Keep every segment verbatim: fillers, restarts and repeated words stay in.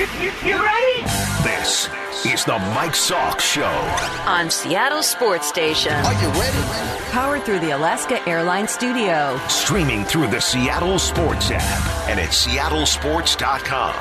You, you ready? This is the Mike Salk Show on Seattle Sports Station. Are you ready? Powered through the Alaska Airlines studio. Streaming through the Seattle Sports app and at seattle sports dot com.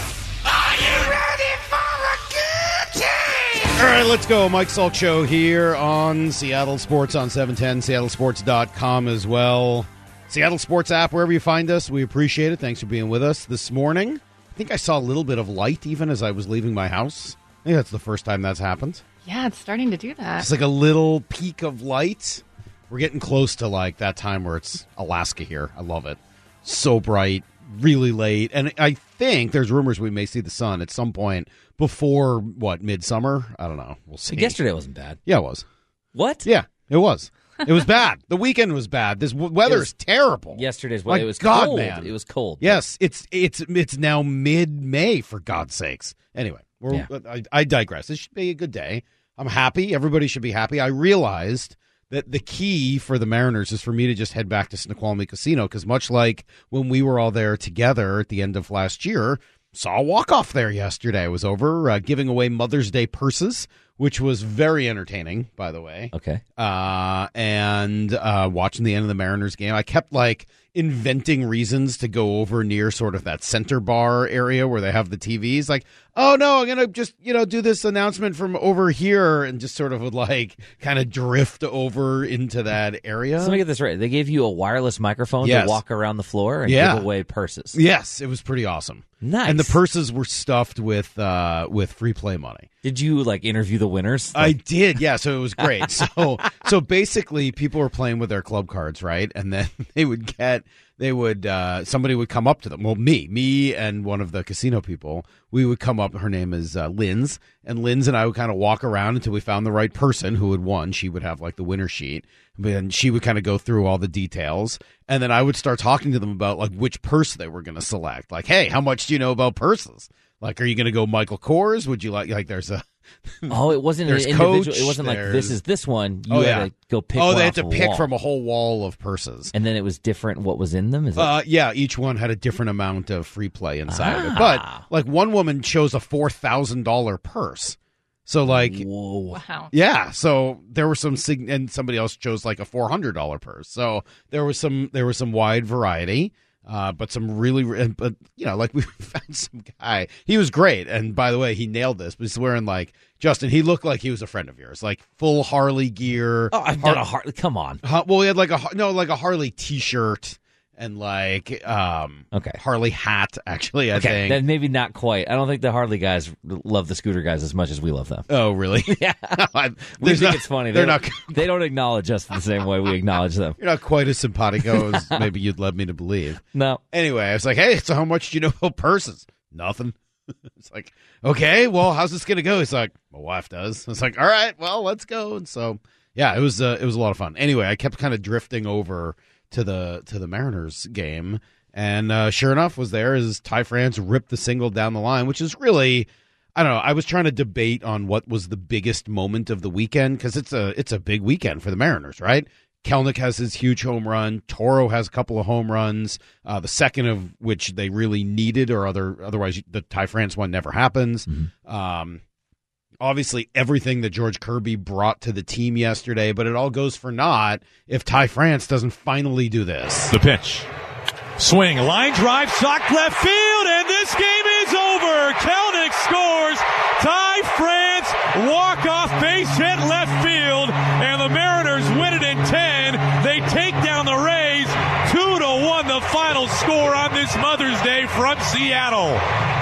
Are you ready for a good time? All right, let's go. Mike Salk Show here on Seattle Sports on seven ten, seattle sports dot com as well. Seattle Sports app, wherever you find us, we appreciate it. Thanks for being with us this morning. I think I saw a little bit of light even as I was leaving my house. I think that's the first time that's happened. Yeah, it's starting to do that. It's like a little peak of light. We're getting close to like that time where it's Alaska here. I love it. So bright, really late. And I think there's rumors we may see the sun at some point before, what, midsummer? I don't know. We'll see. Yesterday wasn't bad. Yeah, it was. What? Yeah, it was. It was bad. The weekend was bad. This w- weather was, is terrible. Yesterday's My weather, it was God, cold. Man. It was cold. Yes, it's it's it's now mid-May, for God's sakes. Anyway, we're, Yeah. I, I digress. This should be a good day. I'm happy. Everybody should be happy. I realized that the key for the Mariners is for me to just head back to Snoqualmie Casino because much like when we were all there together at the end of last year, saw a walk-off there yesterday. I was over uh, giving away Mother's Day purses, which was very entertaining, by the way. Okay. Uh, and uh, watching the end of the Mariners game, I kept like inventing reasons to go over near sort of that center bar area where they have the T Vs. Like, oh no, I'm gonna just you know do this announcement from over here, and just sort of would like kind of drift over into that area. So let me get this right. They gave you a wireless microphone Yes. to walk around the floor and Yeah. give away purses. Yes, it was pretty awesome. Nice. And the purses were stuffed with uh, with free play money. Did you like interview the winners? I Like, did, yeah. So it was great. So so basically, people were playing with their club cards, right? And then they would get, they would, uh, somebody would come up to them. Well, me, me and one of the casino people, we would come up. Her name is uh, Linz, and Linz and I would kind of walk around until we found the right person who had won. She would have like the winner sheet, and she would kind of go through all the details, and then I would start talking to them about like which purse they were going to select. Like, hey, how much do you know about purses? Like, are you going to go Michael Kors? Would you like like there's a oh, it wasn't an There's individual. Coach, It wasn't like there's- this is this one. You Oh, had yeah. to go pick. oh, one they had off to a pick wall. from a whole wall of purses. and then it was different. What was in them? Is it? Uh, yeah, each one had a different amount of free play inside of it. Ah. But like one woman chose a four thousand dollar purse. So like, Whoa. Wow. yeah, so there were some sig- and somebody else chose like a four hundred dollar purse. So there was some there was some wide variety. Uh, but some really, but you know, like we found some guy. He was great, and by the way, he nailed this. But he's wearing like Justin. He looked like he was a friend of yours, like full Harley gear. Oh, I'm Har- not a hard. Come on. Uh, well, he had like a no, like a Harley T-shirt and like um, Okay. Harley hat. Actually, I Okay, think. then maybe not quite. I don't think the Harley guys love the scooter guys as much as we love them. Oh, really? Yeah. I- We there's think not- it's funny. They're They not. don't, they don't acknowledge us the same way we acknowledge them. You're not quite as simpatico as maybe you'd led me to believe. No. Anyway, I was like, "Hey, so how much do you know about purses?" Nothing. It's like, okay, well, how's this gonna go? He's like, my wife does. It's like, all right, well, let's go. And so, yeah, it was uh, it was a lot of fun. Anyway, I kept kind of drifting over to the to the Mariners game, and uh, sure enough, was there as Ty France ripped the single down the line, which is really, I don't know. I was trying to debate on what was the biggest moment of the weekend because it's a it's a big weekend for the Mariners, right? Kelnick has his huge home run. Toro has a couple of home runs, uh, the second of which they really needed, or other otherwise the Ty France one never happens. Mm-hmm. Um, obviously, everything that George Kirby brought to the team yesterday, but it all goes for naught if Ty France doesn't finally do this. The pitch. Swing, line drive, sock left field, and this game is over. Kelnick scores. Ty France, walk-off base hit left field, and the Mariners win it in ten. They take down the Rays two to one, the final score on this Mother's Day from Seattle.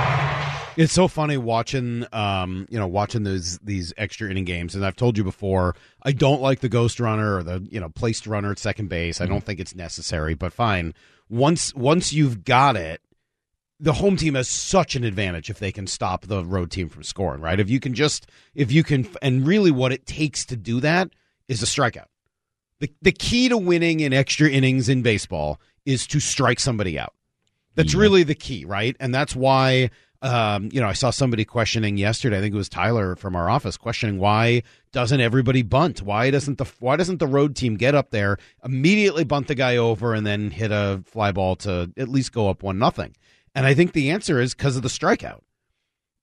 It's so funny watching, um, you know, watching those these extra inning games. And I've told you before, I don't like the ghost runner or the you know placed runner at second base. I don't think it's necessary, but fine. Once once you've got it, the home team has such an advantage if they can stop the road team from scoring. Right? If you can just if you can, and really what it takes to do that is a strikeout. The the key to winning in extra innings in baseball is to strike somebody out. That's Yeah. really the key, right? And that's why. Um, you know, I saw somebody questioning yesterday. I think it was Tyler from our office questioning why doesn't everybody bunt? Why doesn't the why doesn't the road team get up there, immediately bunt the guy over, and then hit a fly ball to at least go up one nothing? And I think the answer is because of the strikeout.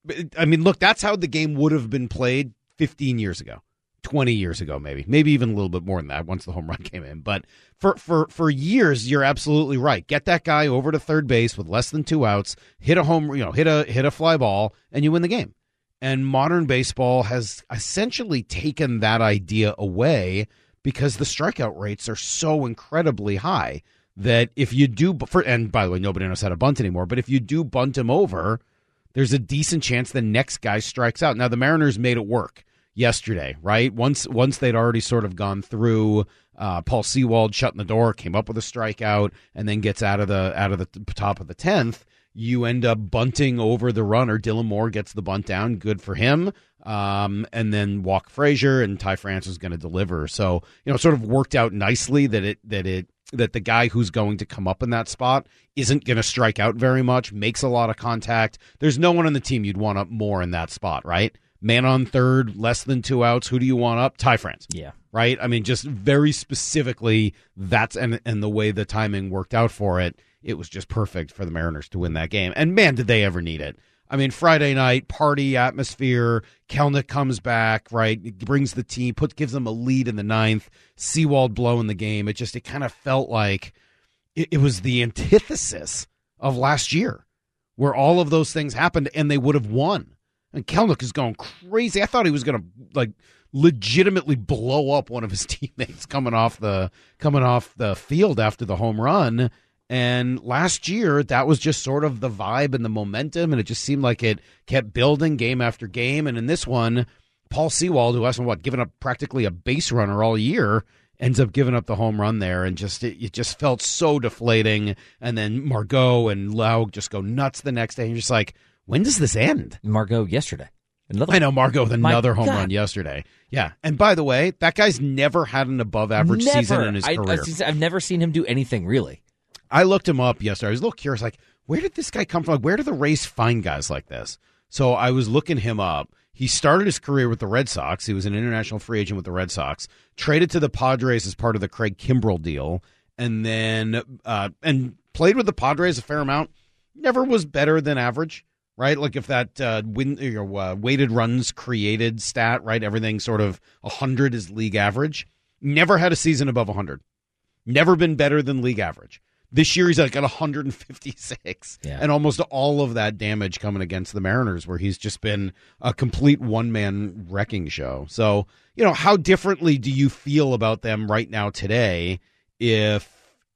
I mean, look, that's how the game would have been played fifteen years ago, twenty years ago, maybe, maybe even a little bit more than that once the home run came in. But for, for, for years, you're absolutely right. Get that guy over to third base with less than two outs, hit a home, you know, hit a hit a fly ball, and you win the game. And modern baseball has essentially taken that idea away because the strikeout rates are so incredibly high that if you do, for, and by the way, nobody knows how to bunt anymore, but if you do bunt him over, there's a decent chance the next guy strikes out. Now, the Mariners made it work yesterday, right? Once once they'd already sort of gone through uh, Paul Sewald shutting the door, came up with a strikeout, and then gets out of the out of the top of the tenth, you end up bunting over the runner. Dylan Moore gets the bunt down. Good for him. Um, and then Walker Frazier and Ty France was going to deliver. So, you know, it sort of worked out nicely that it that it that the guy who's going to come up in that spot isn't going to strike out very much, makes a lot of contact. There's no one on the team you'd want up more in that spot, right? Man on third, less than two outs. Who do you want up? Ty France. Yeah. Right? I mean, just very specifically, that's and, and the way the timing worked out for it, it was just perfect for the Mariners to win that game. And man, did they ever need it. I mean, Friday night, party atmosphere, Kelenic comes back, right, brings the team, put, gives them a lead in the ninth, Sewald blowing the game. It just, it kind of felt like it, it was the antithesis of last year where all of those things happened and they would have won. And Kelenic is going crazy. I thought he was going to, like, legitimately blow up one of his teammates coming off the coming off the field after the home run. And last year, that was just sort of the vibe and the momentum, and it just seemed like it kept building game after game. And in this one, Paul Sewald, who hasn't, what, given up practically a base runner all year, ends up giving up the home run there, and just it, it just felt so deflating. And then Margot and Lau just go nuts the next day. And you're just like, when does this end? Margot yesterday. Another I know, Margot with another home God. run yesterday. Yeah. And by the way, that guy's never had an above-average never. season in his I, career. I, I've never seen him do anything, really. I looked him up yesterday. I was a little curious, like, where did this guy come from? Like, where do the Rays find guys like this? So I was looking him up. He started his career with the Red Sox. He was an international free agent with the Red Sox, traded to the Padres as part of the Craig Kimbrell deal, and then uh, and played with the Padres a fair amount. Never was better than average, right? Like if that uh, win, you know, uh, weighted runs created stat, right? Everything sort of one hundred is league average. Never had a season above one hundred. Never been better than league average. This year he's like at one hundred fifty-six, yeah. And almost all of that damage coming against the Mariners, where he's just been a complete one-man wrecking show. So, you know, how differently do you feel about them right now today if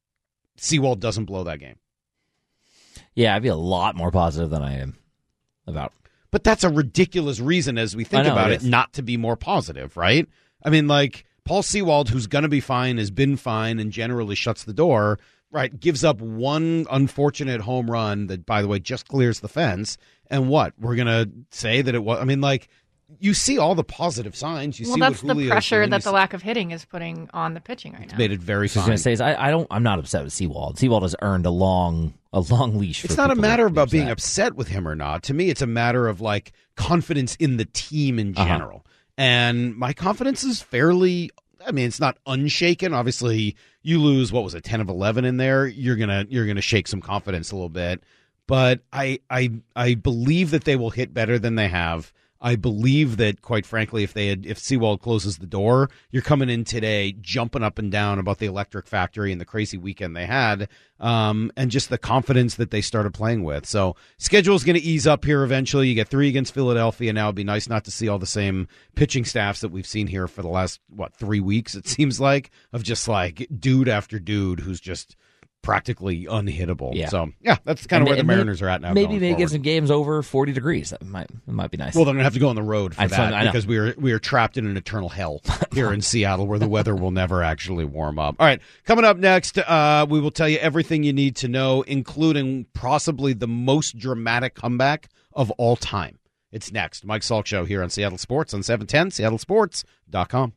Sewald doesn't blow that game? Yeah, I'd be a lot more positive than I am about. But that's a ridiculous reason, as we think know, about it it, not to be more positive, right? I mean, like, Paul Sewald, who's going to be fine, has been fine, and generally shuts the door. Right, gives up one unfortunate home run that, by the way, just clears the fence. And what? We're going to say that it was, I mean, like, you see all the positive signs. You well, see that's what the pressure that the lack of hitting is putting on the pitching right now. Made it very fine. I was going to say, is I, I don't, I'm not upset with Sewald. Sewald has earned a long, a long leash. For it's not a people matter to about being upset. upset with him or not. To me, it's a matter of, like, confidence in the team in general. Uh-huh. And my confidence is fairly, I mean, it's not unshaken. Obviously, you lose, what was it, ten of eleven in there, you're gonna you're gonna shake some confidence a little bit. But I I I believe that they will hit better than they have. I believe that, quite frankly, if they had, if Sewald closes the door, you're coming in today jumping up and down about the electric factory and the crazy weekend they had, um, and just the confidence that they started playing with. So schedule's going to ease up here eventually. You get three against Philadelphia now. It'd be nice not to see all the same pitching staffs that we've seen here for the last, what, three weeks, it seems like, of just like dude after dude who's just practically unhittable. Yeah. So, yeah, that's kind of where the Mariners may, are at now. Maybe they forward. get some games over forty degrees. That might that might be nice. Well, they're going to have to go on the road for I that found, because we are we are trapped in an eternal hell here in Seattle where the weather will never actually warm up. All right, coming up next, uh, we will tell you everything you need to know, including possibly the most dramatic comeback of all time. It's next. Mike Salk Show here on Seattle Sports on seven ten, seattle sports dot com.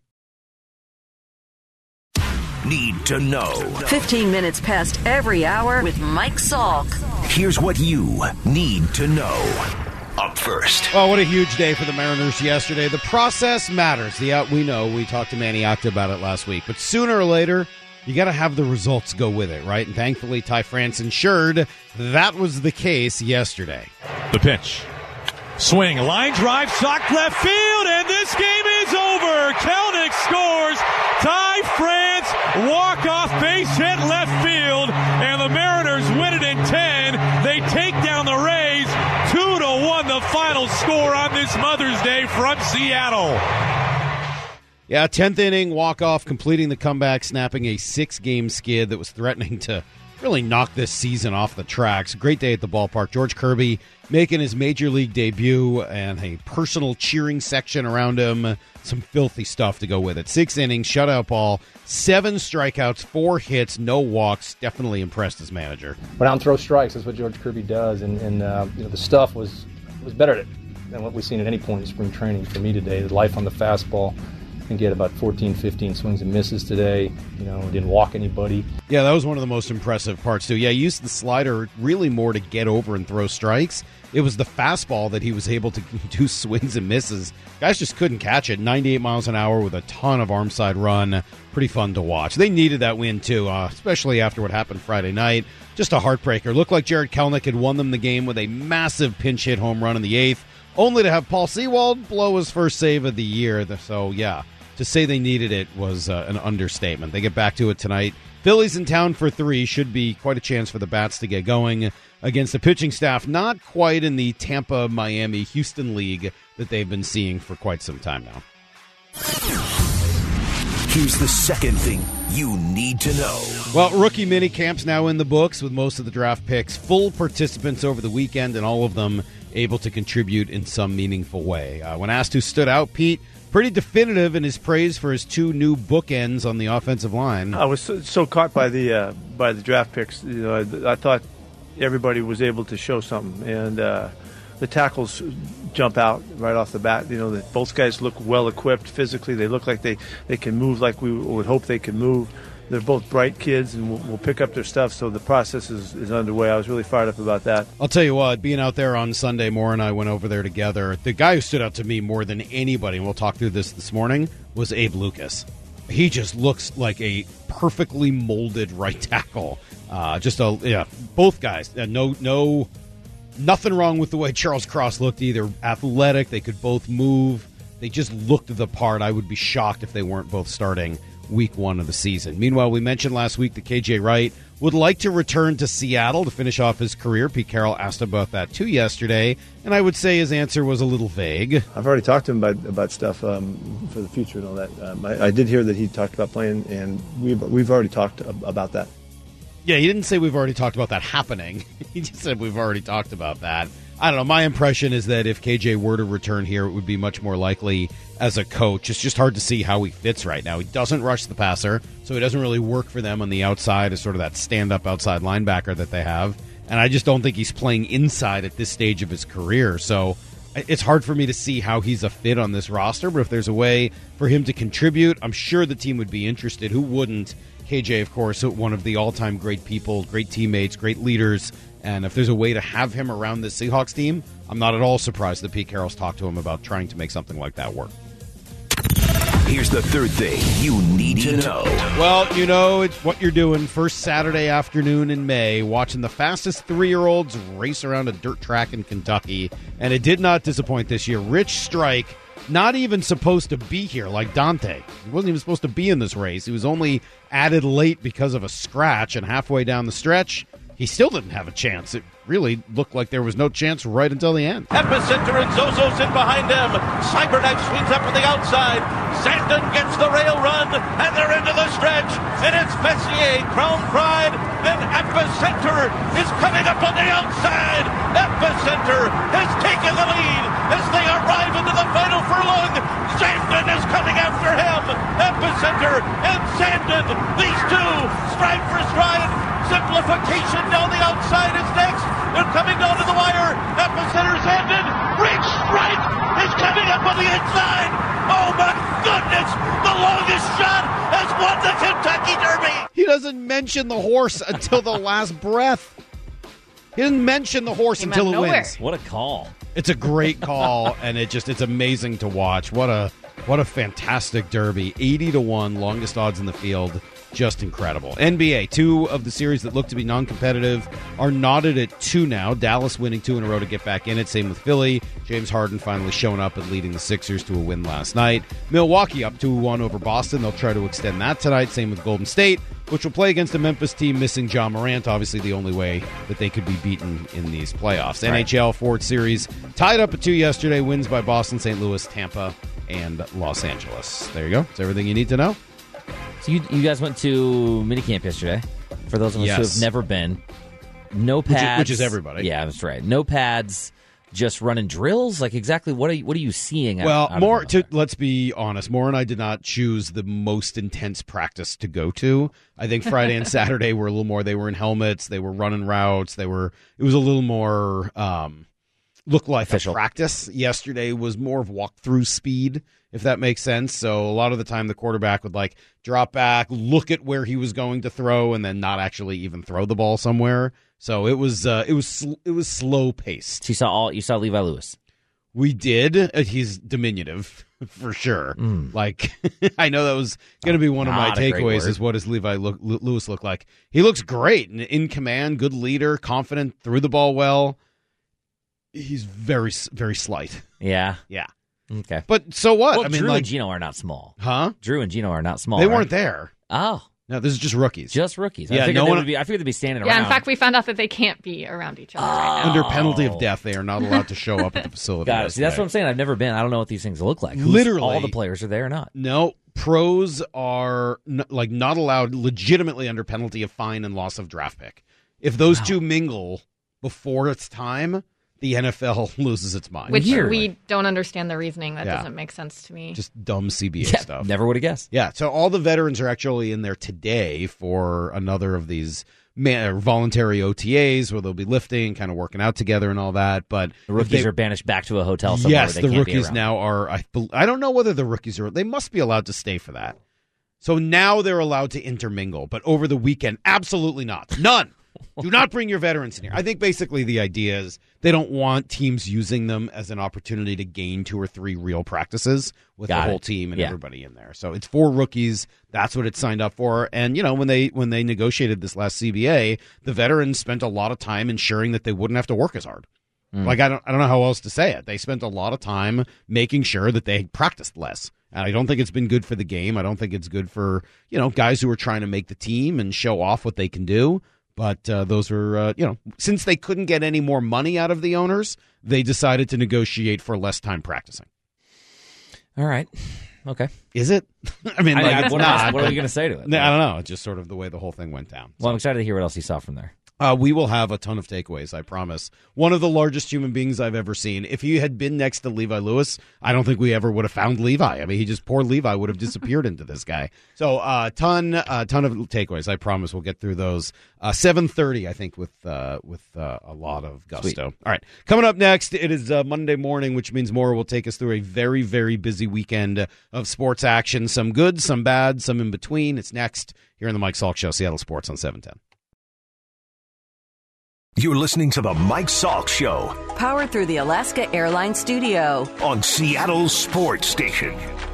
Need to know. fifteen minutes past every hour with Mike Salk. Here's what you need to know. Up first. Oh, what a huge day for the Mariners yesterday. The process matters. The out we know. We talked to Manny Octa about it last week. But sooner or later, you got to have the results go with it, right? And thankfully, Ty France ensured that was the case yesterday. The pitch. Swing, line drive, sock left field, and this game is over. Kelenic scores. Ty France, walk-off base hit left field, and the Mariners win it in ten. They take down the Rays. Two to one, the final score on this Mother's Day from Seattle. Yeah, tenth inning, walk-off, completing the comeback, snapping a six-game skid that was threatening to really knock this season off the tracks. Great day at the ballpark. George Kirby making his major league debut and a personal cheering section around him. Some filthy stuff to go with it. Six innings, shutout ball, seven strikeouts, four hits, no walks. Definitely impressed as manager. Went out and throw strikes. That's what George Kirby does. And, and uh, you know, the stuff was was better than what we've seen at any point in spring training for me today. The life on the fastball. I think he had about fourteen, fifteen swings and misses today. You know, didn't walk anybody. Yeah, that was one of the most impressive parts, too. Yeah, he used the slider really more to get over and throw strikes. It was the fastball that he was able to do swings and misses. Guys just couldn't catch it. ninety-eight miles an hour with a ton of arm side run. Pretty fun to watch. They needed that win, too, uh, especially after what happened Friday night. Just a heartbreaker. Looked like Jared Kelenic had won them the game with a massive pinch hit home run in the eighth, only to have Paul Sewald blow his first save of the year. So, yeah. To say they needed it was uh, an understatement. They get back to it tonight. Phillies in town for three. Should be quite a chance for the Bats to get going against the pitching staff. Not quite in the Tampa, Miami, Houston league that they've been seeing for quite some time now. Here's the second thing you need to know. Well, rookie mini camps now in the books with most of the draft picks. Full participants over the weekend and all of them able to contribute in some meaningful way. Uh, when asked who stood out, Pete, pretty definitive in his praise for his two new bookends on the offensive line. I was so, so caught by the uh, by the draft picks. You know, I, I thought everybody was able to show something, and uh, the tackles jump out right off the bat. You know, that both guys look well equipped physically. They look like they, they can move like we would hope they could move. They're both bright kids, and we'll, we'll pick up their stuff, so the process is, is underway. I was really fired up about that. I'll tell you what, being out there on Sunday, Moore and I went over there together. The guy who stood out to me more than anybody, and we'll talk through this this morning, was Abe Lucas. He just looks like a perfectly molded right tackle. Uh, just a yeah, both guys. Uh, no, no, nothing wrong with the way Charles Cross looked either. Athletic, they could both move. They just looked the part. I would be shocked if they weren't both starting week one of the season. Meanwhile, we mentioned last week that K J Wright would like to return to Seattle to finish off his career. Pete Carroll asked about that too yesterday, and I would say his answer was a little vague. I've already talked to him about about stuff um, for the future and all that. Um, I, I did hear that he talked about playing, and we've we've already talked about that. Yeah, he didn't say we've already talked about that happening. He just said we've already talked about that. I don't know. My impression is that if K J were to return here, it would be much more likely as a coach. It's just hard to see how he fits right now. He doesn't rush the passer, so he doesn't really work for them on the outside as sort of that stand-up outside linebacker that they have. And I just don't think he's playing inside at this stage of his career. So it's hard for me to see how he's a fit on this roster. But if there's a way for him to contribute, I'm sure the team would be interested. Who wouldn't? K J, of course, one of the all-time great people, great teammates, great leaders. And if there's a way to have him around the Seahawks team, I'm not at all surprised that Pete Carroll's talked to him about trying to make something like that work. Here's the third thing you need to know. Well, you know, it's what you're doing first Saturday afternoon in May, watching the fastest three-year-olds race around a dirt track in Kentucky. And it did not disappoint this year. Rich Strike, not even supposed to be here like Dante. He wasn't even supposed to be in this race. He was only added late because of a scratch, and halfway down the stretch, he still didn't have a chance. It really looked like there was no chance right until the end. Epicenter and Zozo's in behind him. Cyberknife swings up to the outside. Sandon gets the rail run, and they're into the stretch. And it's Messier, Crown Pride, and Epicenter is coming up on the outside. Epicenter has taken the lead as they arrive into the final furlong. Sandon is coming after him. Epicenter and Sandon, these two, stride for stride. Simplification down the outside is next. They're coming down to the wire. Epicenter's ended. Rich Strike is coming up on the inside. Oh my goodness! The longest shot has won the Kentucky Derby. He doesn't mention the horse until the last breath. He didn't mention the horse Came until it nowhere. wins. What a call. It's a great call, and it just it's amazing to watch. What a what a fantastic Derby. eighty to one, longest odds in the field. just incredible. N B A, two of the series that look to be non-competitive are knotted at two now. Dallas winning two in a row to get back in it. Same with Philly. James Harden finally showing up and leading the Sixers to a win last night. Milwaukee up two one over Boston. They'll try to extend that tonight. Same with Golden State, which will play against a Memphis team missing Ja Morant. Obviously the only way that they could be beaten in these playoffs. Right. N H L Ford Series tied up at two yesterday. Wins by Boston, Saint Louis, Tampa, and Los Angeles. There you go. That's everything you need to know. So you, you guys went to minicamp yesterday. For those of us Yes. who have never been, no pads. Which is, which is everybody. Yeah, that's right. No pads, just running drills. Like exactly what are you, what are you seeing? Well, out, out more of to let's be honest. More and I did not choose the most intense practice to go to. I think Friday and Saturday were a little more. They were in helmets. They were running routes. They were. It was a little more. Um, looked like official. A practice. Yesterday was more of walkthrough speed, if that makes sense. So a lot of the time the quarterback would like drop back, look at where he was going to throw, and then not actually even throw the ball somewhere. So it was uh, it was sl- it was slow paced. So you saw all you saw Levi Lewis. We did. Uh, he's diminutive for sure. Mm. Like I know that was going to be one of my takeaways. Is what does Levi look, Lewis look like? He looks great, in command, good leader, confident, threw the ball well. He's very, very slight. Yeah. Yeah. Okay. But so what? Well, I mean, Drew like, and Gino are not small. Huh? Drew and Gino are not small. They right? weren't there. Oh. No, this is just rookies. Just rookies. Yeah, I figured, no they one, would be, I figured they'd be standing Yeah, around. in fact, we found out that they can't be around each other oh. right now. Under penalty of death, they are not allowed to show up at the facility. Got it. See, that's what I'm saying. I've never been. I don't know what these things look like. Who's, Literally. all the players are there or not. No, pros are n- like not allowed legitimately under penalty of fine and loss of draft pick. If those wow. two mingle before it's time, the N F L loses its mind. Which we don't understand the reasoning. That yeah. doesn't make sense to me. Just dumb C B A yeah, stuff. Never would have guessed. Yeah, so all the veterans are actually in there today for another of these man- voluntary O T As where they'll be lifting, kind of working out together and all that. But the rookies they, are banished back to a hotel somewhere. Yes, where the they can't rookies be now are. I, I don't know whether the rookies are. They must be allowed to stay for that. So now they're allowed to intermingle, but over the weekend, absolutely not. None. Do not bring your veterans in here. I think basically the idea is they don't want teams using them as an opportunity to gain two or three real practices with Got the whole it. team and yeah. everybody in there. So it's for rookies. That's what it's signed up for. And, you know, when they when they negotiated this last C B A, the veterans spent a lot of time ensuring that they wouldn't have to work as hard. Mm. Like, I don't, I don't know how else to say it. They spent a lot of time making sure that they practiced less. And I don't think it's been good for the game. I don't think it's good for, you know, guys who are trying to make the team and show off what they can do. But uh, those were, uh, you know, since they couldn't get any more money out of the owners, they decided to negotiate for less time practicing. All right. Okay. Is it? I mean, I, like, I, it's what, not. else, what are we going to say to it? No, I don't know. It's just sort of the way the whole thing went down. Well, so. I'm excited to hear what else you saw from there. Uh, we will have a ton of takeaways, I promise. One of the largest human beings I've ever seen. If he had been next to Levi Lewis, I don't think we ever would have found Levi. I mean, he just, poor Levi would have disappeared into this guy. So a uh, ton uh, ton of takeaways. I promise we'll get through those. Uh, seven thirty, I think, with uh, with uh, a lot of gusto. Sweet. All right. Coming up next, it is uh, Monday morning, which means Maura will take us through a very, very busy weekend of sports action. Some good, some bad, some in between. It's next here on the Mike Salk Show, Seattle Sports on seven ten. You're listening to the Mike Salk Show. Powered through the Alaska Airlines Studio. On Seattle Sports Station.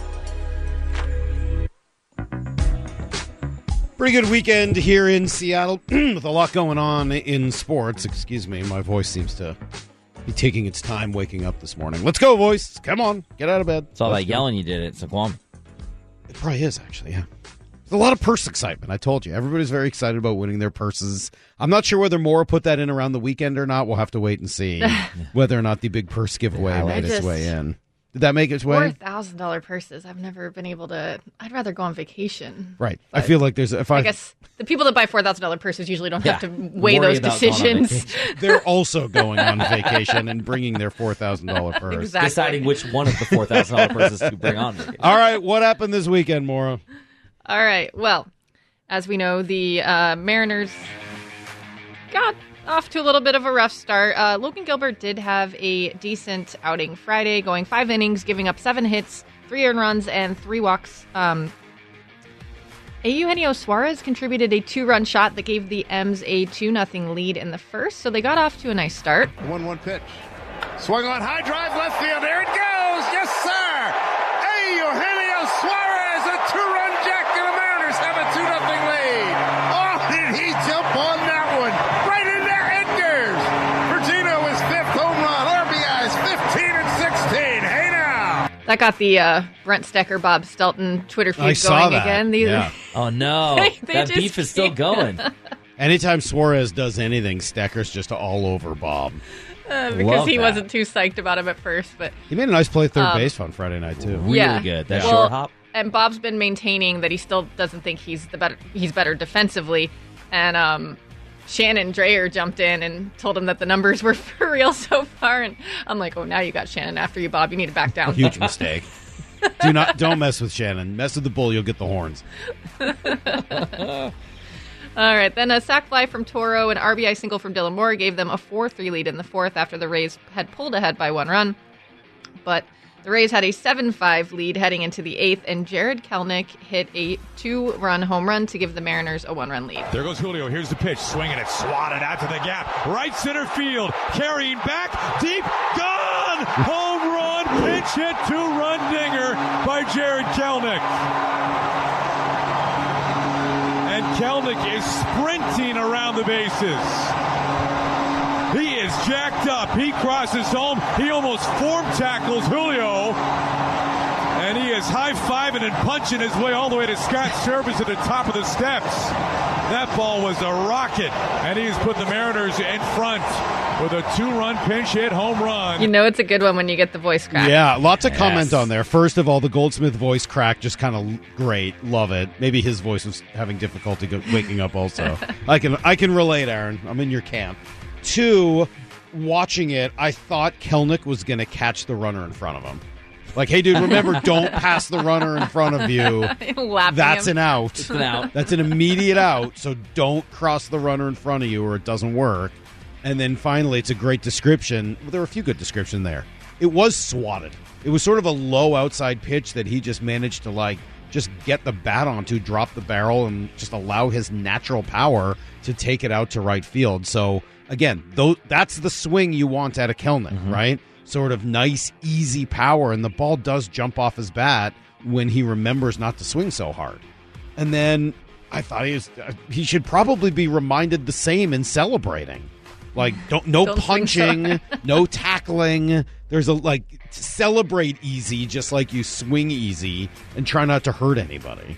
Pretty good weekend here in Seattle with a lot going on in sports. Excuse me, my voice seems to be taking its time waking up this morning. Let's go, voice. Come on, get out of bed. It's all Let's that go. yelling you did at Saquam. It probably is, actually, yeah. There's a lot of purse excitement, I told you. Everybody's very excited about winning their purses. I'm not sure whether Maura put that in around the weekend or not. We'll have to wait and see whether or not the big purse giveaway Yeah, made its just- way in. Did that make its Four way? thousand dollar purses. I've never been able to. I'd rather go on vacation. Right. I feel like there's... if I, I guess the people that buy four thousand dollar purses usually don't have Yeah. to weigh Worry those about going on decisions. vacation. they're also going on vacation and bringing their four thousand dollars purse. Exactly. Deciding which one of the four thousand dollars purses to bring on. vacation. All right, what happened this weekend, Maura? All right. Well, as we know, the uh, Mariners got off to a little bit of a rough start. Uh, Logan Gilbert did have a decent outing Friday, going five innings, giving up seven hits, three earned runs, and three walks. Um, Eugenio Suarez contributed a two-run shot that gave the M's a two nothing lead in the first, so they got off to a nice start. one one pitch. Swung on, high drive, left field. There it goes. Yes, sir. Hey, Eugenio Suarez, a two-run jack, and the Mariners have a two nothing lead. That got the uh, Brent Stecker, Bob Stelton Twitter feud I going saw that. again. These, Yeah. Oh, no. They- they that just beef is still keep- going. Anytime Suarez does anything, Stecker's just all over Bob. uh, because Love he that. wasn't too psyched about him at first. But He made a nice play third Um, base on Friday night, too. Really yeah. good. That Well, short hop. And Bob's been maintaining that he still doesn't think he's the better. He's better defensively. And um, Shannon Dreyer jumped in and told him that the numbers were for real so far. And I'm like, oh, now you got Shannon after you, Bob. You need to back down. Huge mistake. Do not don't mess with Shannon. Mess with the bull, you'll get the horns. All right, then a sac fly from Toro, an R B I single from Dylan Moore gave them a four three lead in the fourth after the Rays had pulled ahead by one run. But the Rays had a seven five lead heading into the eighth, and Jared Kelenic hit a two-run home run to give the Mariners a one-run lead. There goes Julio. Here's the pitch. Swinging it. Swatted out to the gap. Right center field. Carrying back. Deep. Gone. Home run. Pitch hit. Two-run dinger by Jared Kelenic. And Kelenic is sprinting around the bases. He is jacked up. He crosses home. He almost form tackles Julio. And he is high-fiving and punching his way all the way to Scott Service at the top of the steps. That ball was a rocket. And he's put the Mariners in front with a two-run pinch hit home run. You know it's a good one when you get the voice crack. Yeah, lots of Yes. comment on there. First of all, the Goldsmith voice crack, just kind of great. Love it. Maybe his voice was having difficulty go- waking up also. I can I can relate, Aaron. I'm in your camp. Two, watching it, I thought Kelenic was going to catch the runner in front of him. Like, hey, dude, remember, don't pass the runner in front of you. Lapping That's him. an out. It's an out. That's an immediate out, so don't cross the runner in front of you or it doesn't work. And then finally, it's a great description. Well, there were a few good descriptions there. It was swatted. It was sort of a low outside pitch that he just managed to, like, just get the bat onto, drop the barrel, and just allow his natural power to take it out to right field. So, again, though, that's the swing you want out of Kelenic, Mm-hmm. right? Sort of nice, easy power, and the ball does jump off his bat when he remembers not to swing so hard. And then I thought he was uh, he should probably be reminded the same in celebrating. Like, don't no Don't swing so punching, hard. no tackling. There's a like celebrate easy, just like you swing easy, and try not to hurt anybody.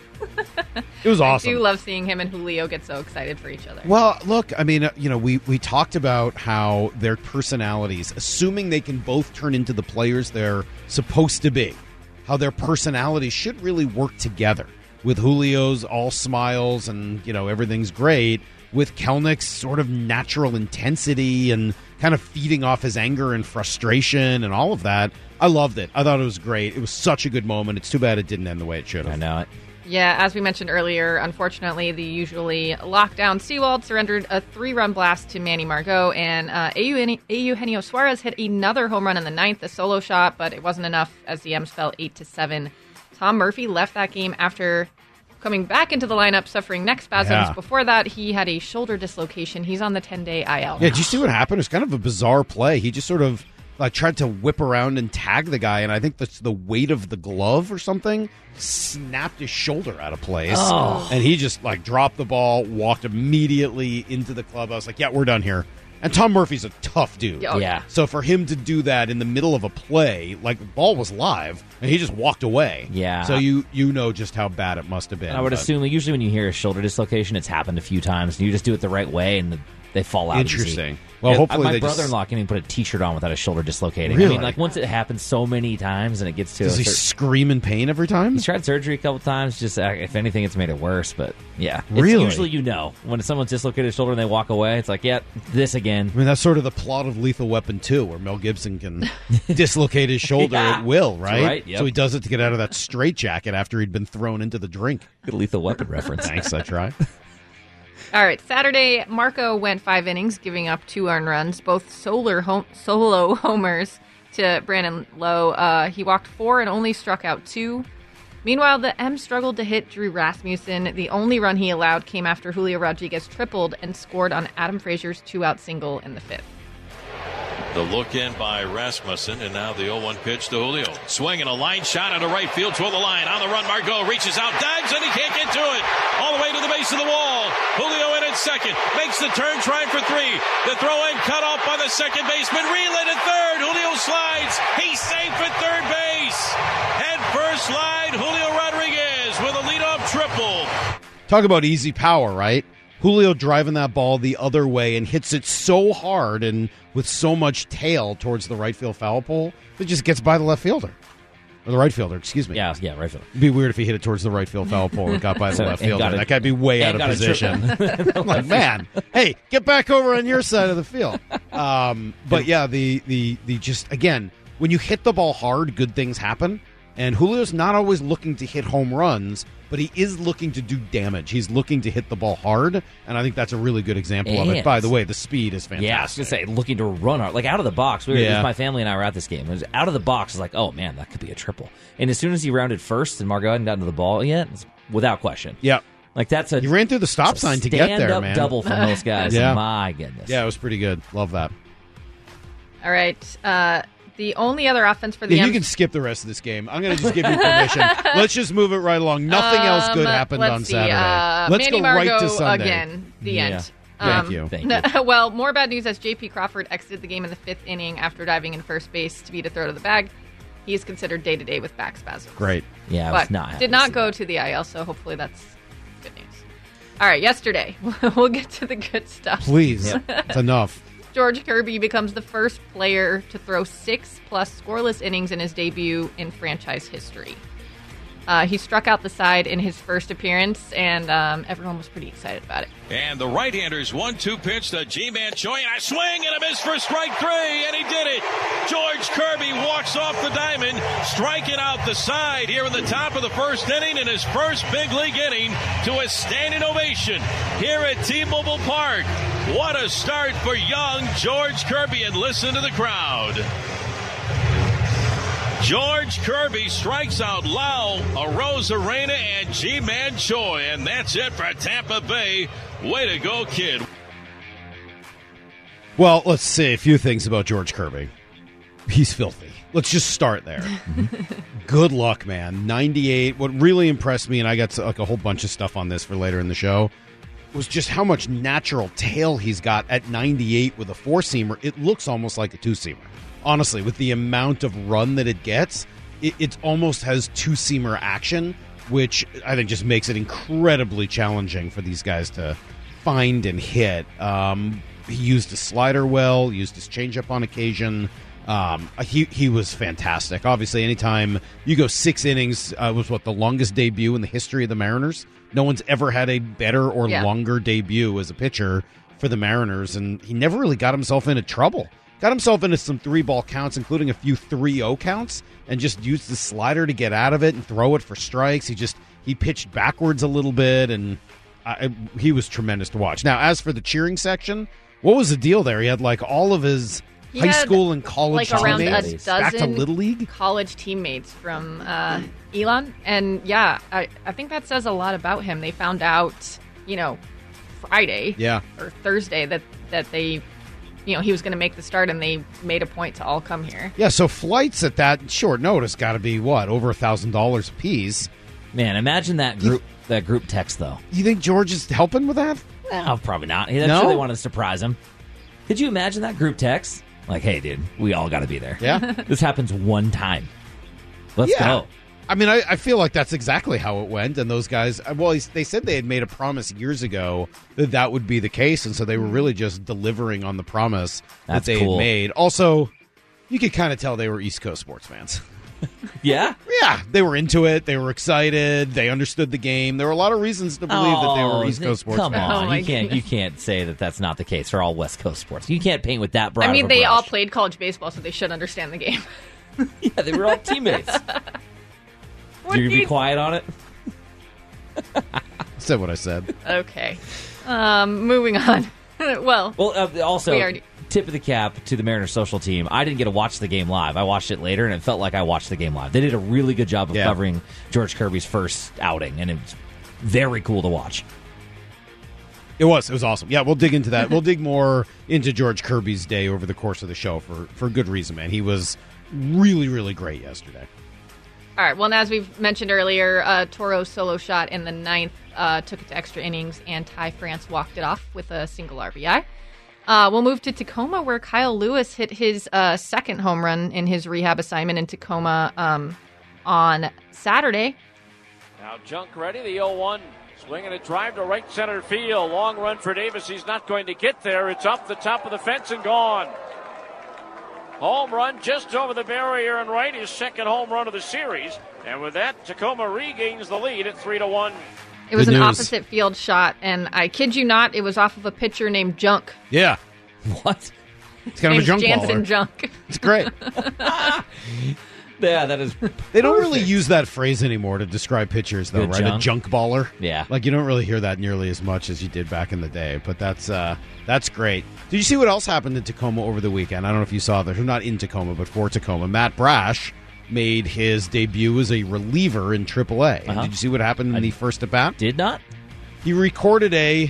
It was awesome. I do love seeing him and Julio get so excited for each other. Well, look, I mean, uh, you know, we, we talked about how their personalities, assuming they can both turn into the players they're supposed to be, how their personalities should really work together. With Julio's all smiles and, you know, everything's great, with Kelnic's sort of natural intensity and kind of feeding off his anger and frustration and all of that. I loved it. I thought it was great. It was such a good moment. It's too bad it didn't end the way it should have. I know it. Yeah, as we mentioned earlier, unfortunately, the usually lockdown Seawald surrendered a three-run blast to Manny Margot, and uh, Eugenio Suarez hit another home run in the ninth, a solo shot, but it wasn't enough as the M's fell eight to seven. Tom Murphy left that game after coming back into the lineup, suffering neck spasms. Yeah. Before that, he had a shoulder dislocation. He's on the ten-day I L. Yeah, did you see what happened? It was kind of a bizarre play. He just sort of like tried to whip around and tag the guy, and I think that's the weight of the glove or something snapped his shoulder out of place. Oh. And he just like dropped the ball, walked immediately into the clubhouse, like, yeah, we're done here. And Tom Murphy's a tough dude. Oh, Yeah. So for him to do that in the middle of a play, like the ball was live, and he just walked away. Yeah. So you you know just how bad it must have been. I would but- assume that usually when you hear a shoulder dislocation, it's happened a few times, and you just do it the right way, and the, they fall out easy. Interesting. Well, Yeah, hopefully my they just- brother-in-law can't even put a T-shirt on without a shoulder dislocating. I Really? mean, like once it happens so many times, and it gets to Does a he cer- scream in pain every time? He's tried surgery a couple times. Just uh, if anything, it's made it worse. But yeah, it's Really? usually you know when someone's dislocated his shoulder and they walk away, it's like, yeah, this again. I mean, that's sort of the plot of Lethal Weapon two, where Mel Gibson can dislocate his shoulder Yeah. at will, right? right, yep. So he does it to get out of that straitjacket after he'd been thrown into the drink. Good Lethal Weapon reference. Thanks, I try. All right, Saturday, Marco went five innings, giving up two earned runs, both solar home, solo homers to Brandon Lowe. Uh, he walked four and only struck out two. Meanwhile, the M's struggled to hit Drew Rasmussen. The only run he allowed came after Julio Rodriguez tripled and scored on Adam Frazier's two-out single in the fifth. The look in by Rasmussen, and now the oh one pitch to Julio. Swinging a line shot into right field toward the line. On the run, Margot reaches out, dives, and he can't get to it. All the way to the base of the wall. Julio in at second. Makes the turn, trying for three. The throw in cut off by the second baseman. Reel in at third. Julio slides. He's safe at third base. Talk about easy power, right? Julio driving that ball the other way and hits it so hard and with so much tail towards the right field foul pole, it just gets by the left fielder. Or the right fielder, excuse me. Yeah, yeah, right fielder. It'd be weird if he hit it towards the right field foul pole and got by the left fielder. That guy'd be way out of position. I'm like, man, hey, get back over on your side of the field. Um, but yeah, the, the the just, again, when you hit the ball hard, good things happen. And Julio's not always looking to hit home runs, but he is looking to do damage. He's looking to hit the ball hard, and I think that's a really good example of it. By the way, the speed is fantastic. Yeah, I was going to say, looking to run hard. Like, out of the box. We were, yeah. My family and I were at this game. It was out of the box. It was like, oh, man, that could be a triple. And as soon as he rounded first and Margot hadn't gotten to the ball yet, it's without question. Yeah. Like, that's a... He ran through the stop sign to get there, man. double from those guys. Yeah. My goodness. Yeah, it was pretty good. Love that. All right. Uh, the only other offense for the yeah, M- you can skip the rest of this game. I'm going to just give you permission. Let's just move it right along. Nothing um, else good happened let's on see, Saturday. Uh, let's Manny go Margot right to Sunday. again. The yeah. end. Thank Um, you. Thank you. Well, more bad news as J P Crawford exited the game in the fifth inning after diving in first base to beat a throw to the bag. He is considered day to day with back spasms. Great. Yeah, I but was not happy did not go to the I L, so hopefully that's good news. All right, yesterday we'll get to the good stuff. Please, it's enough. George Kirby becomes the first player to throw six plus scoreless innings in his debut in franchise history. Uh, he struck out the side in his first appearance, and um, everyone was pretty excited about it. And the right-hander's one two pitch to Ji-Man Choi, and a swing and a miss for strike three, and he did it. George Kirby walks off the diamond, striking out the side here in the top of the first inning in his first big league inning to a standing ovation here at T-Mobile Park. What a start for young George Kirby, and listen to the crowd. George Kirby strikes out Lau, Arozarena, and Ji-Man Choi, and that's it for Tampa Bay. Way to go, kid. Well, let's say a few things about George Kirby. He's filthy. Let's just start there. Good luck, man. ninety-eight. What really impressed me, and I got to, like a whole bunch of stuff on this for later in the show, was just how much natural tail he's got at ninety-eight with a four-seamer. It looks almost like a two-seamer. Honestly, with the amount of run that it gets, it, it almost has two-seamer action, which I think just makes it incredibly challenging for these guys to find and hit. Um, he used his slider well, used his changeup on occasion. Um, he he was fantastic. Obviously, anytime you go six innings, uh, was what the longest debut in the history of the Mariners. No one's ever had a better or yeah. longer debut as a pitcher for the Mariners, and he never really got himself into trouble. Got himself into some three-ball counts, including a few three oh counts, and just used the slider to get out of it and throw it for strikes. He just he pitched backwards a little bit, and I, he was tremendous to watch. Now, as for the cheering section, what was the deal there? He had like all of his He high had, school and college like around a teammates dozen back to Little League? college teammates from uh, Elon. And yeah, I, I think that says a lot about him. They found out, you know, Friday Yeah. or Thursday that, that they, you know, he was going to make the start, and they made a point to all come here. Yeah, so flights at that short notice got to be, what, over a thousand dollars a piece. Man, imagine that group that group text, though. You think George is helping with that? Well, probably not. I'm No? sure they wanted to surprise him. Could you imagine that group text? Like, hey, dude, we all got to be there. Yeah. This happens one time. Let's Yeah. go. I mean, I, I feel like that's exactly how it went. And those guys, well, he's- they said they had made a promise years ago that that would be the case. And so they were really just delivering on the promise That's that they cool. had made. Also, you could kind of tell they were East Coast sports fans. Yeah? Yeah, they were into it. They were excited. They understood the game. There were a lot of reasons to believe that they were Oh, East Coast sports Come fans. on, Oh, my you can't you goodness. can't say that that's not the case for all West Coast sports. You can't paint with that broad. I mean, of a they all brush. played college baseball, so they should understand the game. Yeah, they were all teammates. What You do be you- quiet on it. Said what I said. Okay. Um, moving on. well, Well, uh, also, We already- tip of the cap to the Mariners social team. I didn't get to watch the game live. I watched it later, and it felt like I watched the game live. They did a really good job of Yeah. covering George Kirby's first outing, and it was very cool to watch. It was. It was awesome. Yeah, we'll dig into that. We'll dig more into George Kirby's day over the course of the show for, for good reason, man. He was really, really great yesterday. all right. Well, and as we've mentioned earlier, uh, Toro's solo shot in the ninth uh, took it to extra innings, and Ty France walked it off with a single R B I. Uh, we'll move to Tacoma, where Kyle Lewis hit his uh, second home run in his rehab assignment in Tacoma um, on Saturday. Now Junk ready, the oh one Swinging a drive to right center field. Long run for Davis. He's not going to get there. It's up the top of the fence and gone. Home run just over the barrier and right. His second home run of the series. And with that, Tacoma regains the lead at three to one. It was Good an news. opposite field shot, and I kid you not, it was off of a pitcher named Junk. Yeah. What? It's kind of a Name's junk Jansen baller. Junk. It's great. Yeah, that is. They don't really use that phrase anymore to describe pitchers, though, Good right? junk. A junk baller. Yeah. Like, you don't really hear that nearly as much as you did back in the day, but that's uh, that's great. Did you see what else happened in Tacoma over the weekend? I don't know if you saw this. Not in Tacoma, but for Tacoma. Matt Brash made his debut as a reliever in triple A. And Uh-huh. did you see what happened in the first at bat? Did not. He recorded a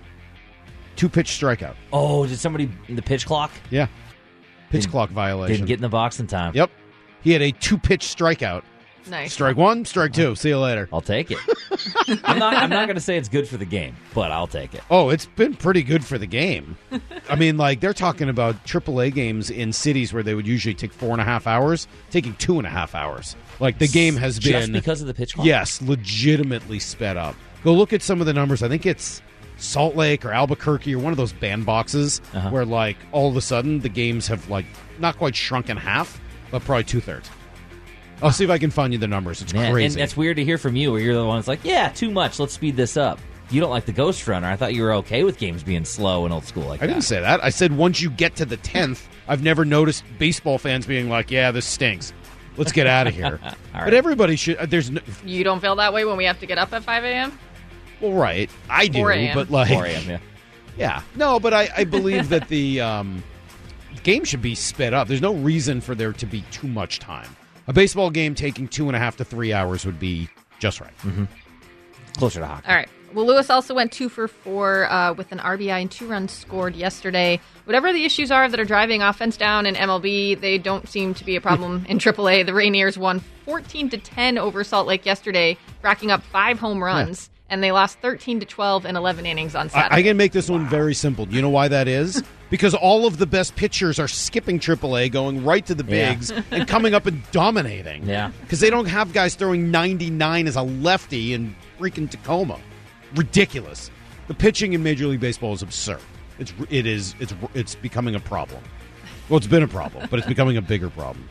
two-pitch strikeout. Oh, did somebody in the pitch clock? Yeah. Pitch Didn't- clock violation. Didn't get in the box in time. Yep. He had a two-pitch strikeout. Nice. Strike one, strike two. See you later. I'll take it. I'm not. I'm not going to say it's good for the game, but I'll take it. Oh, it's been pretty good for the game. I mean, like, they're talking about triple A games in cities where they would usually take four and a half hours, taking two and a half hours. Like, the game has Just been... because of the pitch clock? Yes, legitimately sped up. Go look at some of the numbers. I think it's Salt Lake or Albuquerque or one of those bandboxes Uh-huh. where, like, all of a sudden the games have, like, not quite shrunk in half, but probably two-thirds. I'll see if I can find you the numbers. It's Man, crazy. and that's weird to hear from you, where you're the one that's like, yeah, too much. Let's speed this up. You don't like the Ghost Runner. I thought you were okay with games being slow and old school like I that. didn't say that. I said once you get to the tenth, I've never noticed baseball fans being like, yeah, this stinks. Let's get out of here. right. But everybody should. uh, There's no, You don't feel that way when we have to get up at five a.m.? well, right. I do, four a.m. but like, four a.m., yeah. yeah. No, but I, I believe that the um, game should be sped up. There's no reason for there to be too much time. A baseball game taking two and a half to three hours would be just right. Mm-hmm. Closer to hockey. All right. Well, Lewis also went two for four uh, with an R B I and two runs scored yesterday. Whatever the issues are that are driving offense down in M L B, they don't seem to be a problem in triple A. The Rainiers won fourteen to ten over Salt Lake yesterday, racking up five home runs, and they lost thirteen to twelve in eleven innings on Saturday. I, I can make this one very simple. Do you know why that is? Because all of the best pitchers are skipping triple A, going right to the Yeah. bigs, and coming up and dominating. Yeah. Because they don't have guys throwing ninety-nine as a lefty in freaking Tacoma. Ridiculous. The pitching in Major League Baseball is absurd. It's it is it's it's becoming a problem. Well, it's been a problem, but it's becoming a bigger problem.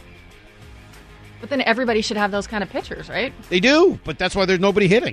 But then everybody should have those kind of pitchers, right? They do, but that's why there's nobody hitting.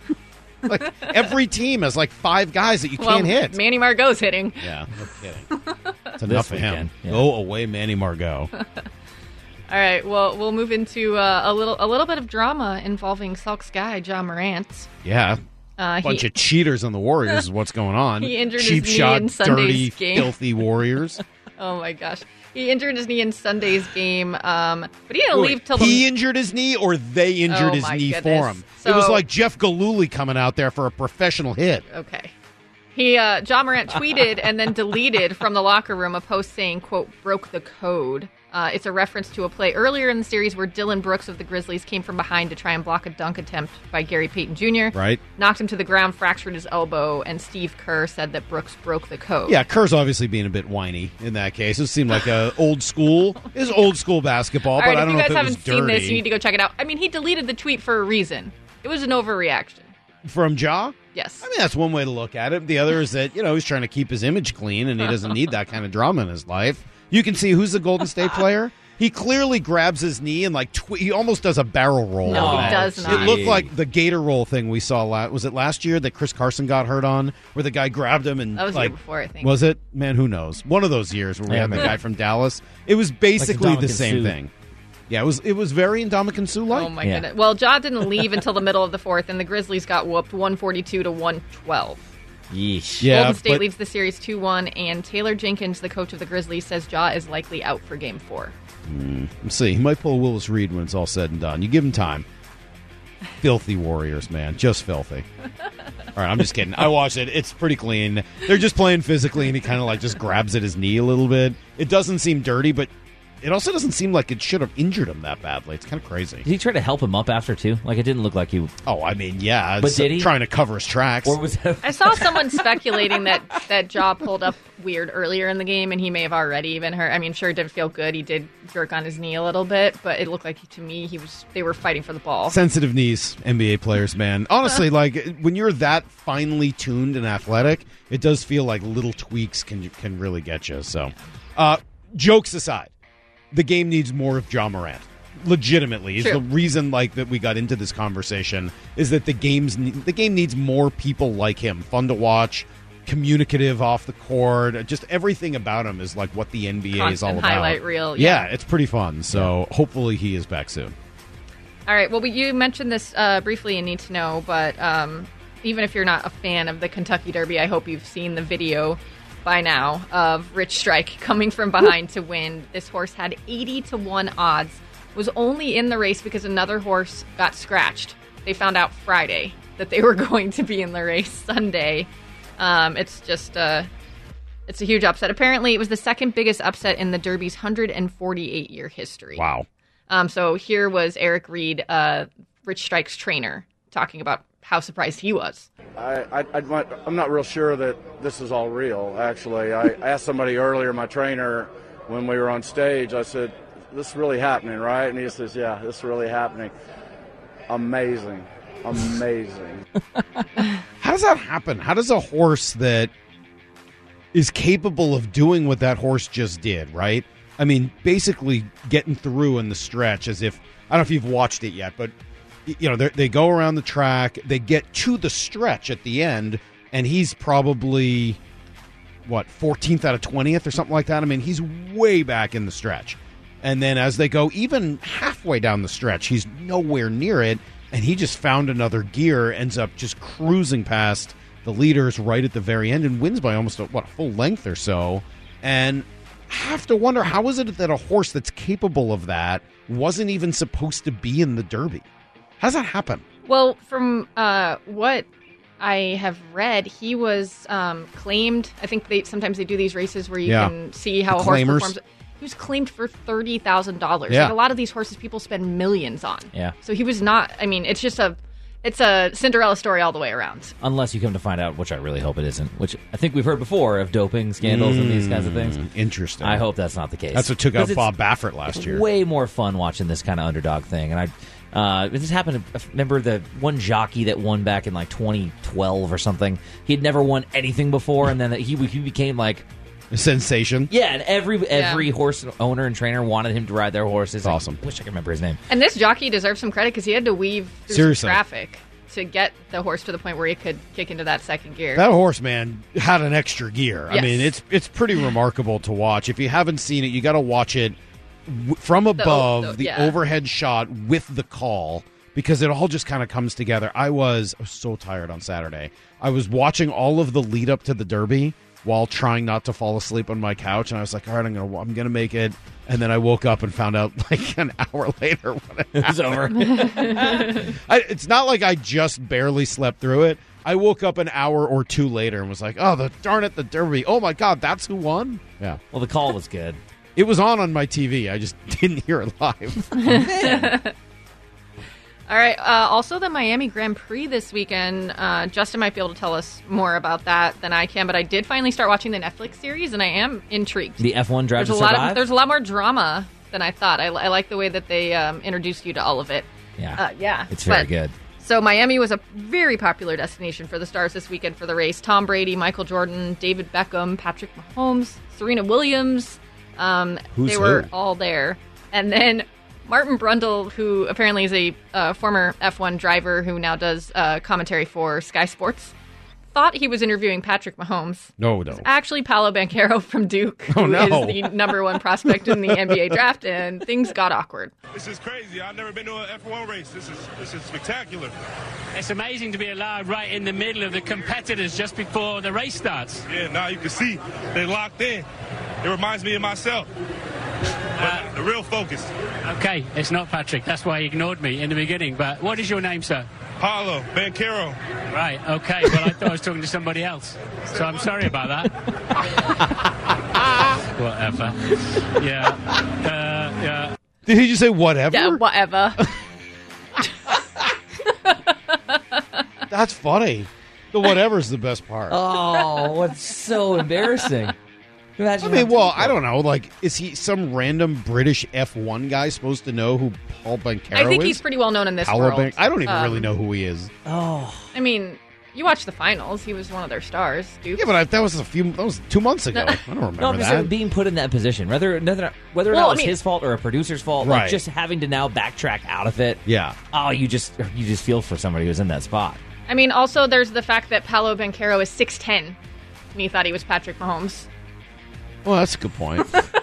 Like every team has like five guys that you well, can't hit. Manny Margot's hitting. Yeah, no kidding. It's enough of him. weekend, yeah. Go away, Manny Margot. All right, well, we'll move into uh, a little a little bit of drama involving Salk's guy, John Morant. Yeah. Uh, Bunch he, of cheaters on the Warriors is what's going on. He injured his Cheap knee shot, in Sunday's dirty, game. filthy Warriors. Oh my gosh, he injured his knee in Sunday's game, um, but he didn't Wait, leave till he the. injured his knee, or they injured Oh, his my knee goodness. for him. it was So- like Jeff Galooly coming out there for a professional hit. Okay. He, uh, John Morant tweeted and then deleted from the locker room a post saying, quote, broke the code. Uh, it's a reference to a play earlier in the series where Dylan Brooks of the Grizzlies came from behind to try and block a dunk attempt by Gary Payton Junior Right. Knocked him to the ground, fractured his elbow, and Steve Kerr said that Brooks broke the code. Yeah, Kerr's obviously being a bit whiny in that case. It seemed like a old school. It was old school basketball, All but right, I if don't you know guys if it haven't was seen dirty. this, you need to go check it out. I mean, he deleted the tweet for a reason. It was an overreaction. From Ja? Yes. I mean, that's one way to look at it. The other is that, you know, he's trying to keep his image clean, and he doesn't need that kind of drama in his life. You can see who's the Golden State player. He clearly grabs his knee and, like, tw- he almost does a barrel roll. No, on he it. does not. It looked like the Gator roll thing we saw last. Was it last year that Chris Carson got hurt on, where the guy grabbed him and That was the like year before, I think. was it? Man, who knows? One of those years where we Yeah, had the maybe. guy from Dallas. It was basically Like the Ndamukong same Suh. thing. Yeah, it was. It was very Ndamukong Suh like. Oh, my Yeah. goodness. Well, Ja didn't leave until the middle of the fourth, and the Grizzlies got whooped one forty-two to one twelve. Yeesh. Yeah, Golden State but- leads the series two one, and Taylor Jenkins, the coach of the Grizzlies, says Ja is likely out for game four. Let's see. He might pull Willis Reed when it's all said and done. You give him time. Filthy Warriors, man. Just filthy. All right, I'm just kidding. I watched it. It's pretty clean. They're just playing physically, and he kind of like just grabs at his knee a little bit. It doesn't seem dirty, but it also doesn't seem like it should have injured him that badly. It's kind of crazy. Did he try to help him up after, too? Like, it didn't look like he... Oh, I mean, yeah. But did he? Trying to cover his tracks. Or was that... I saw someone speculating that that jaw pulled up weird earlier in the game, and he may have already been hurt. I mean, sure, it didn't feel good. He did jerk on his knee a little bit, but it looked like, to me, he was they were fighting for the ball. Sensitive knees, N B A players, man. Honestly, like, when you're that finely tuned and athletic, it does feel like little tweaks can can really get you. So, uh, jokes aside, the game needs more of Ja Morant. Legitimately, is True. the reason like that we got into this conversation is that the game's the game needs more people like him, fun to watch, communicative off the court, just everything about him is like what the N B A is all Constant about. highlight reel, yeah. yeah. It's pretty fun. So hopefully he is back soon. All right. Well, we, you mentioned this uh, briefly in Need to Know, but um, even if you're not a fan of the Kentucky Derby, I hope you've seen the video by now of Rich Strike coming from behind to win. This horse had eighty to one odds, was only in the race because another horse got scratched. They found out Friday that they were going to be in the race Sunday. Um, it's just uh, it's a huge upset. Apparently, it was the second biggest upset in the Derby's one hundred forty-eight year history. Wow. Um, so here was Eric Reed, uh, Rich Strike's trainer, talking about how surprised he was. I, I, I, I'm not real sure that this is all real, actually. I asked somebody earlier, my trainer, when we were on stage, I said, this is really happening, right? And he says, yeah, this is really happening. Amazing. Amazing. How does that happen? How does a horse that is capable of doing what that horse just did, right? I mean, basically getting through in the stretch as if, I don't know if you've watched it yet, but, you know, they go around the track, they get to the stretch at the end, and he's probably, what, fourteenth out of twentieth or something like that? I mean, he's way back in the stretch. And then as they go even halfway down the stretch, he's nowhere near it, and he just found another gear, ends up just cruising past the leaders right at the very end and wins by almost, a, what, a full length or so. And have to wonder, how is it that a horse that's capable of that wasn't even supposed to be in the Derby? How does that happen? Well, from uh, what I have read, he was um, claimed. I think they sometimes they do these races where you Yeah. can see how The a horse claimers. performs. He was claimed for thirty thousand dollars. Yeah. Like a lot of these horses, people spend millions on. Yeah. So he was not. I mean, it's just a, it's a Cinderella story all the way around. Unless you come to find out, which I really hope it isn't, which I think we've heard before of doping scandals and these kinds of things. Interesting. I hope that's not the case. That's what took out 'Cause it's- Bob Baffert last it's year. Way more fun watching this kind of underdog thing. And I, uh, this happened. I remember the one jockey that won back in like twenty twelve or something. He had never won anything before, and then he he became like a sensation. Yeah, and every every horse owner and trainer wanted him to ride their horses. I awesome. wish I could remember his name. And this jockey deserves some credit because he had to weave through Seriously. some traffic to get the horse to the point where he could kick into that second gear. That horse, man, had an extra gear. I Yes. mean, it's it's pretty remarkable to watch. If you haven't seen it, you got to watch it w- from above, the- the, yeah. overhead shot with the call, because it all just kind of comes together. I was, I was so tired on Saturday. I was watching all of the lead up to the Derby while trying not to fall asleep on my couch, and I was like, all right, I'm gonna I'm gonna make it. And then I woke up and found out like an hour later what It was over. I, it's not like I just barely slept through it. I woke up an hour or two later and was like, oh, the darn it, the Derby. Oh, my God, that's who won? Yeah. Well, the call was good. It was on on my T V. I just didn't hear it live. All right. Uh, also, the Miami Grand Prix this weekend. Uh, Justin might be able to tell us more about that than I can, but I did finally start watching the Netflix series, and I am intrigued. The F one Drive There's to a lot Survive? of there's a lot more drama than I thought. I, I like the way that they um, introduced you to all of it. Yeah, uh, yeah, it's very But- good. So Miami was a very popular destination for the stars this weekend for the race. Tom Brady, Michael Jordan, David Beckham, Patrick Mahomes, Serena Williams. Um, Who's they were who? all there. And then Martin Brundle, who apparently is a uh, former F one driver who now does uh, commentary for Sky Sports, thought he was interviewing Patrick Mahomes. No, no. It's actually Paolo Banchero from Duke, Oh, who no. is the number one prospect in the N B A draft, and things got awkward. This is crazy. I've never been to an F one race. This is this is spectacular. It's amazing to be allowed right in the middle of the competitors just before the race starts. Yeah, now you can see they locked in. It reminds me of myself. But the real focus. Okay, it's not Patrick. That's why he ignored me in the beginning. But what is your name, sir? Paulo Banchero. Right, okay. Well, I thought I was talking to somebody else. So I'm sorry about that. Whatever. Yeah. Yeah. Did he just say whatever? Yeah, whatever. That's funny. The whatever's the best part. Oh, what's so embarrassing. Imagine I mean, how well, difficult. I don't know. Like, is he some random British F one guy supposed to know who Paul Bencaro is? I think he's pretty well known in this Paolo world. Ben- I don't even Um, really know who he is. Oh. I mean, you watched the finals. He was one of their stars, dude. Yeah, but I, that was a few. That was two months ago. I don't remember No, I'm just saying that. being put in that position, whether whether, whether or Well, not I it was mean- his fault or a producer's fault, Right. like just having to now backtrack out of it. Yeah. Oh, you just you just feel for somebody who's in that spot. I mean, also there's the fact that Paolo Bencaro is six ten, and he thought he was Patrick Mahomes. Well, that's a good point.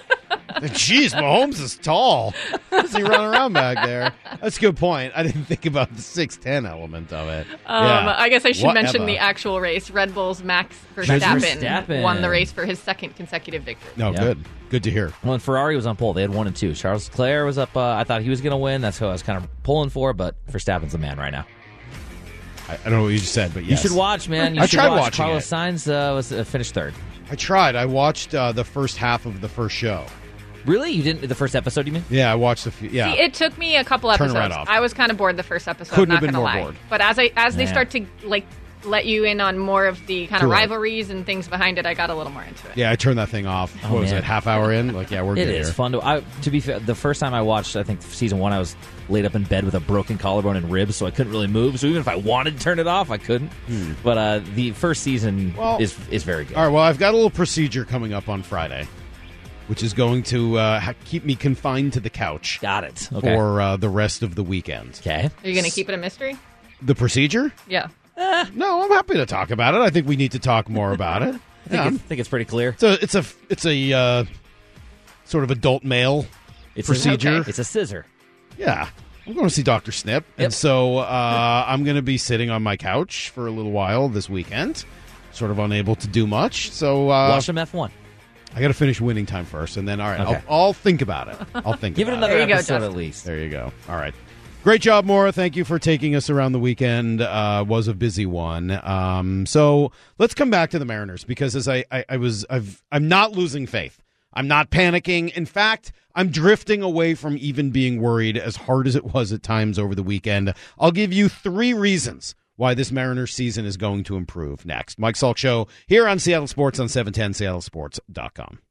Jeez, Mahomes is tall. What's he running around back there? That's a good point. I didn't think about the six ten element of it. Um, yeah. I guess I should Whatever. mention the actual race. Red Bull's Max Max Verstappen, Verstappen. won the race for his second consecutive victory. No, Yeah. good. Good to hear. Well, and Ferrari was on pole. They had one and two. Charles Leclerc was up. Uh, I thought he was going to win. That's who I was kind of pulling for, but Verstappen's the man right now. I, I don't know what you just said, but yes. You should watch, man. You I should tried watch. watching Carlos it. Sainz uh, was uh, finished third. I tried. I watched uh, the first half of the first show. Really? You didn't? The first episode, you mean? Yeah, I watched a few. Yeah. See, it took me a couple Turn it episodes. right off. I was kind of bored the first episode. Couldn't not have been gonna more lie. bored. But as I as they Man. start to like let you in on more of the kind of Correct. rivalries and things behind it, I got a little more into it. Yeah, I turned that thing off. Oh, what was man. it? Half hour in? Like, yeah, we're It good is here. fun to. I, to be fair, the first time I watched, I think season one, I was laid up in bed with a broken collarbone and ribs, so I couldn't really move. So even if I wanted to turn it off, I couldn't. Hmm. But uh, the first season Well- is is very good. All right, well, I've got a little procedure coming up on Friday, which is going to uh, ha- keep me confined to the couch Got it. Okay. for uh, the rest of the weekend. Okay. Are you going to keep it a mystery? The procedure? Yeah. No, I'm happy to talk about it. I think we need to talk more about it. I think, Yeah. it's, I think it's pretty clear. So it's a it's a uh, sort of adult male It's procedure. A, it's a scissor. Yeah. I'm going to see Doctor Snip. And Yep. so uh, I'm going to be sitting on my couch for a little while this weekend, sort of unable to do much. So uh, Watch some F one. I got to finish Winning Time first, and then, all right, Okay. I'll, I'll think about it. I'll think Give it about another There you go, episode Justin. at least. There you go. All right. Great job, Maura. Thank you for taking us around the weekend. Uh, was a busy one. Um, so let's come back to the Mariners because as I, I, I was, I've, I'm not losing faith. I'm not panicking. In fact, I'm drifting away from even being worried as hard as it was at times over the weekend. I'll give you three reasons why this Mariners season is going to improve next. Mike Salk Show here on Seattle Sports on seven ten seattle sports dot com.